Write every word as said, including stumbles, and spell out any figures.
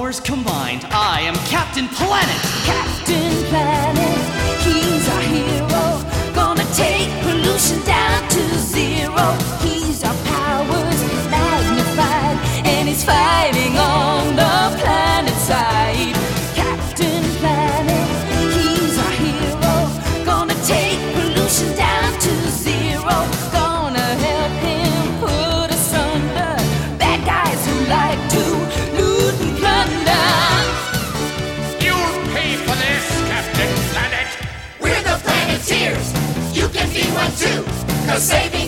powers combined, I am Captain Planet! Captain Planet, he's our hero. Gonna take pollution down to zero. He's our powers magnified, and he's fighting on the planet side. Captain Planet, he's our hero. Gonna take pollution down to zero. Gonna help him put us under bad guys who like to loot and plunder. You'll pay for this, Captain Planet. We're the Planeteers. You can be one too, 'cause saving